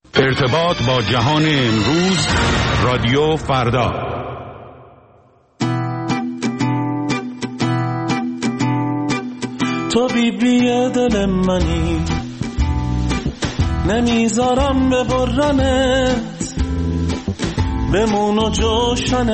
ارتباط با جهان امروز، رادیو فردا. تو بیبی دل منی، نمیذارم ببرنت، بمون و جوشن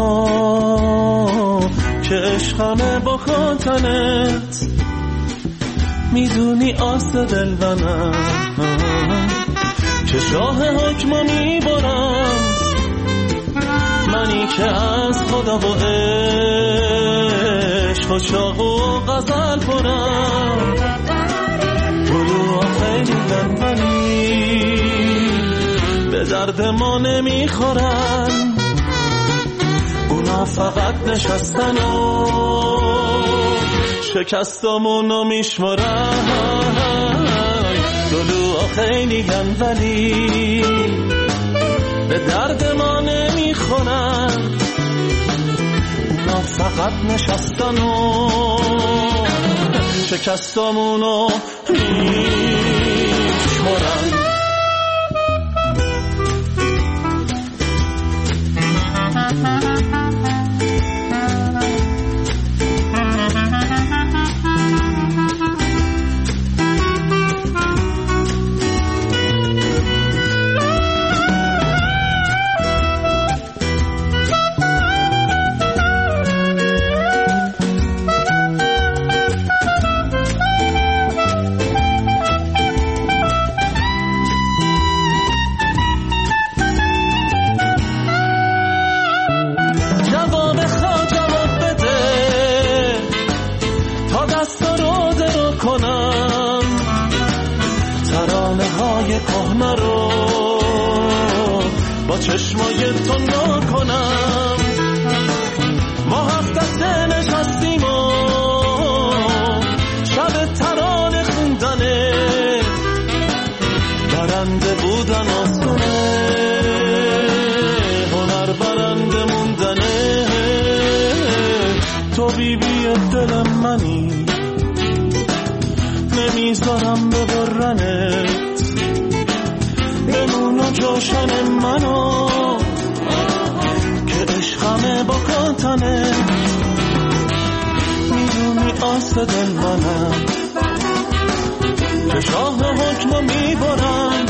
منو که عشقمه بکن تنت. میدونی آس دل منم که شاه حکمو میبرم، منی که از خدا و عشق و شاق و غزل پرم. گروه خیلی لنبنی به درد ما نمیخورن، اونا فقط نشستن و شکستامونو میشمرن. گلوها خیلی گن ولی به درد ما نمیخورن، اونا فقط نشستن و شکستامونو میشمرن. کهنه رو با چشمای تو نکنم. ما هفتسته نشستیم و شب ترانه خوندنه، برنده بودن آسونه، هنر برنده موندنه. تو بیبی دل منی، نمیذارم ببرنت، بمون و جوشن منو که عشقمه بکن تنه. میدونی آس دل منم که شاه حکمو میبرم،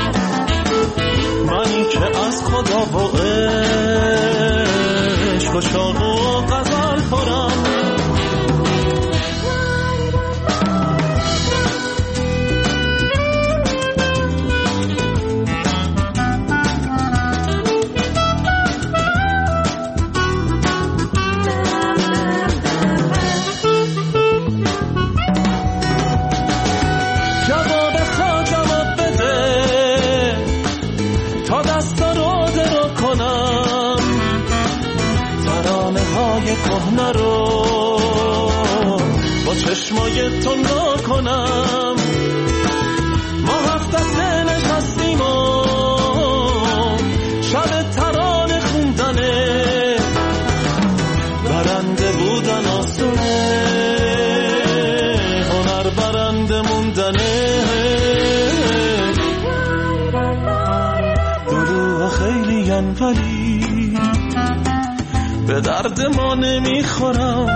منی که از خدا و عشق و شاق و غزل پرم. کهنه رو با چشمای تو نکنم. ما هفتسته نشستیم و شب ترانه خوندنه، برنده بودن آسونه، هنر برنده موندنه. گلوها خیلی ولی به درد ما نمیخورم،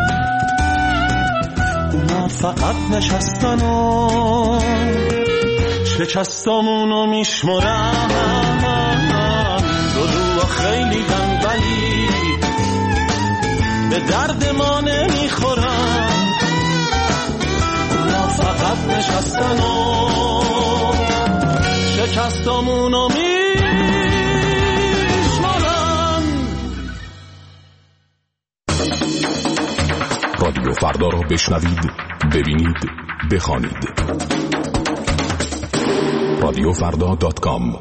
اونا فقط نشستن و شکستامونو میشمرن. گلوها خیلی ولی به درد ما نمیخورن، اونا فقط نشستن و شکستامونو میشمرن. رادیو فردا را بشنوید، ببینید، بخوانید. radiofrda.com.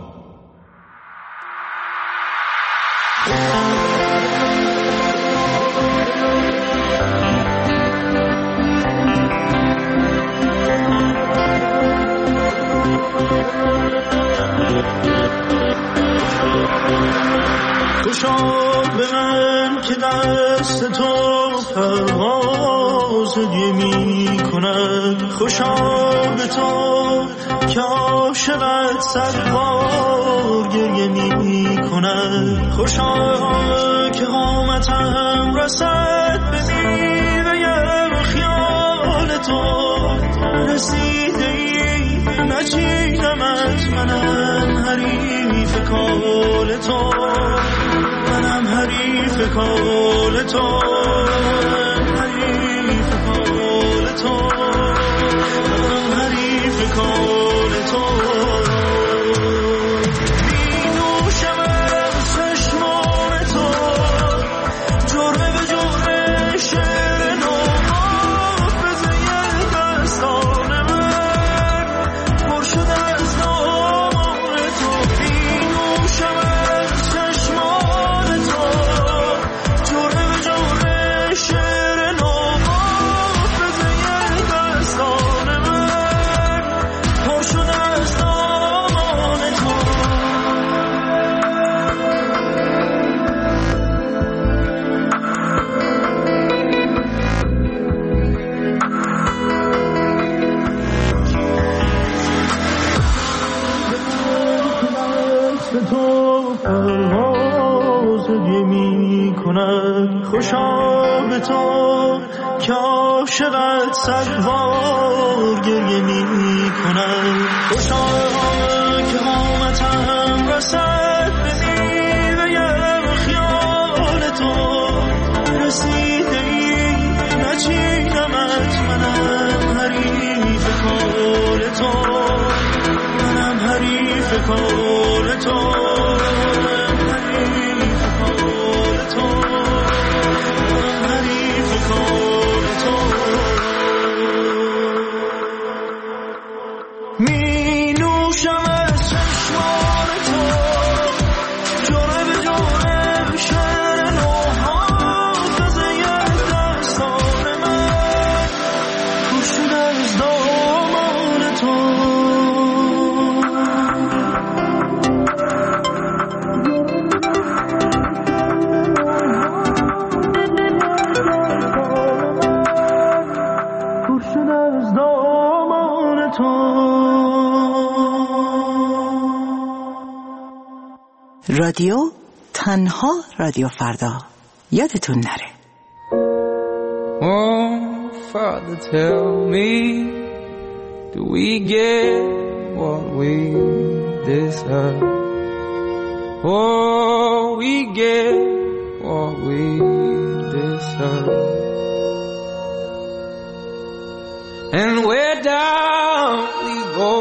خوشا به من که دست تو پرواز هدیه می کند، خوشا به تو که عاشقت صدبار گریه می کند، خوشا که قامتم رسد به میوه خیال تو، رسیده ای نچیدمت، منم حریف کال تو، منم حریف کال تو، حریف کال تو، منم حریف کال تو. می نوشم از چشمان تو، جرعه به جرعه شعر نو، حافظه دستان من پر شده از نام تو. می نوشم از چشمان تو، جرعه به جرعه شعر نو، حافظه دستان من پر شده از نام تو. دست تو پرواز هدیه می کند، خوشا به تو که عاشقت صدبار گریه می کند، خوشا که قامتم رسد به میوه خیال تو، رسیده ای نچیدمت، منم حریف کال تو، منم حریف کال تو، حریف کال تو، منم حریف کال تو. می نوشم از چشمان تو، جرعه به جرعه شعر نو، حافظه دستان من پر شده از دامان تو. رادیو تنها رادیو فردا، یادتون نره. Oh, Father, tell me, do we get what we deserve? Oh, we get what we deserve. And where down we go.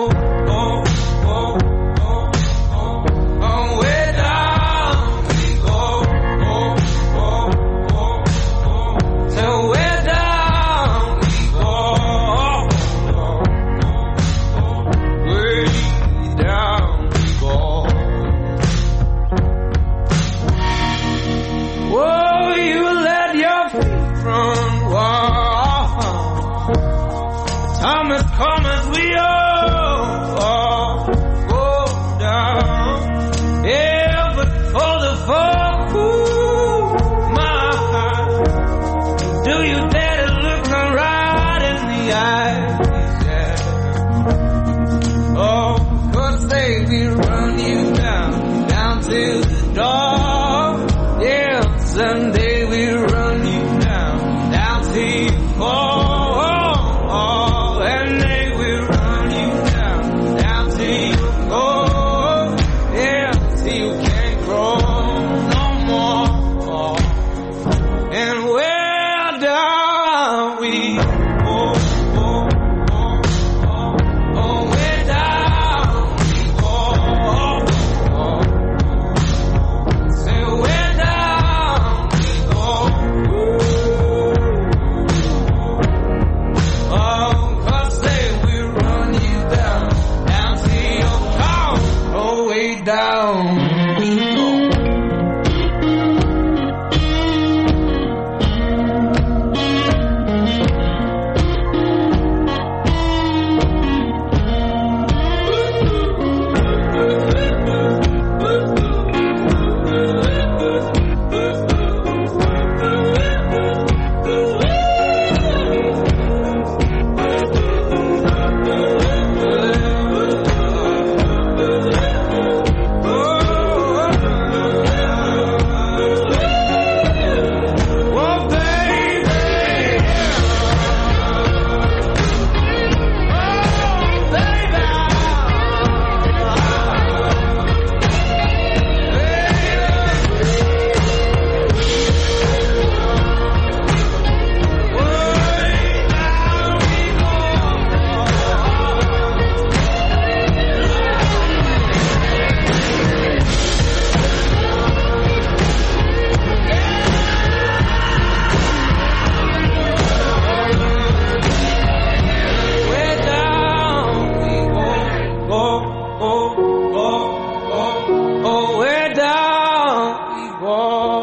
way down we go.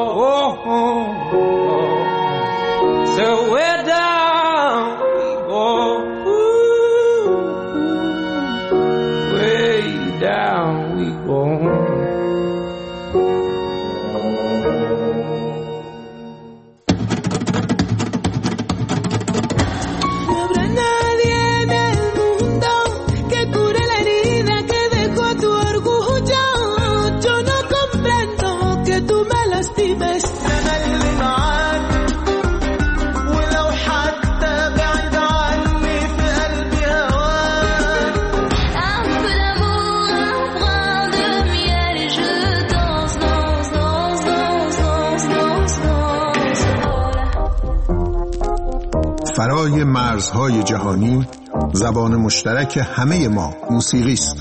So way down we go. Way down we go. فرای مرزهای جهانی، زبان مشترک همه ما موسیقی است.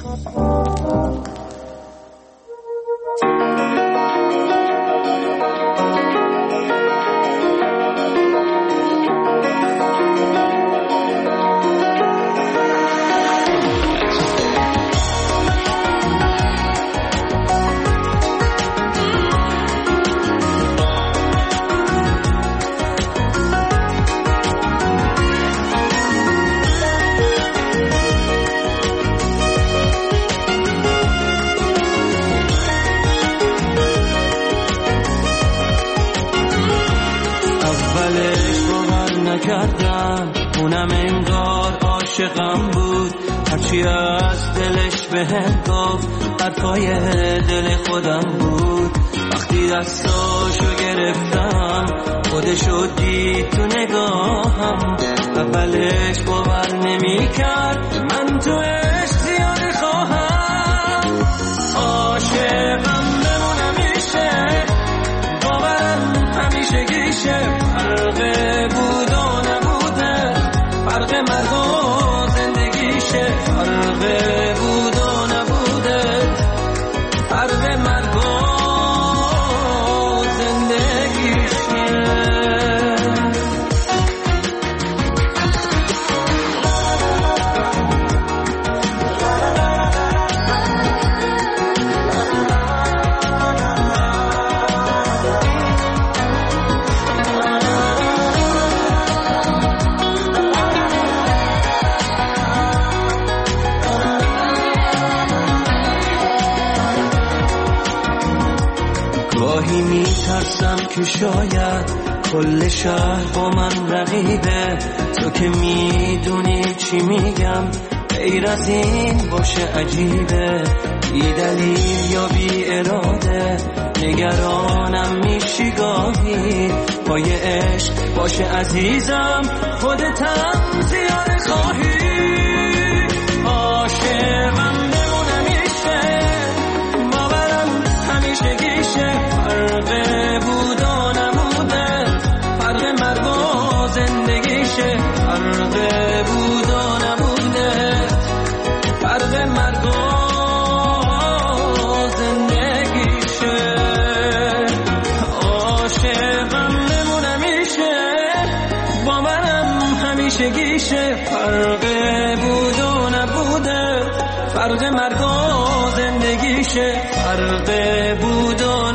اونم انگار عاشقم بود، هرچی از دلش بهم گفت حرفای دل خودم بود. وقتی دستاشو گرفتم خودشو دید تو نگاهم، اولش باور نمی کرد من تو عشق زیاده خواهم. عاشقم بمونم میشه، باورم همیشه گیشه، فرق بود و نبوده، فرق مرگ و زندگیشه، فرق بود و نبوده، فرق مرگ و زندگیشه. گاهی میترسم که شاید کل شهر با من رقیبه، تو که میدونی چی میگم غیر از این باشه عجیبه، بی دلیل یا بی اراده نگرانم میشی گاهی، پای عشق باشه عزیزم خودتم زیاده خواهی. عاشقم بمونم میشه، باورم همیشه گیشه، فرق بود و نبوده، فرق مرگ و زندگیشه، فرق بود و نبوده، فرق مرگ و زندگیشه. عاشقم بمونم میشه، باورم همیشه گیشه، فرق بود و نبوده، فرق مرگ و زندگیشه، فرق بود و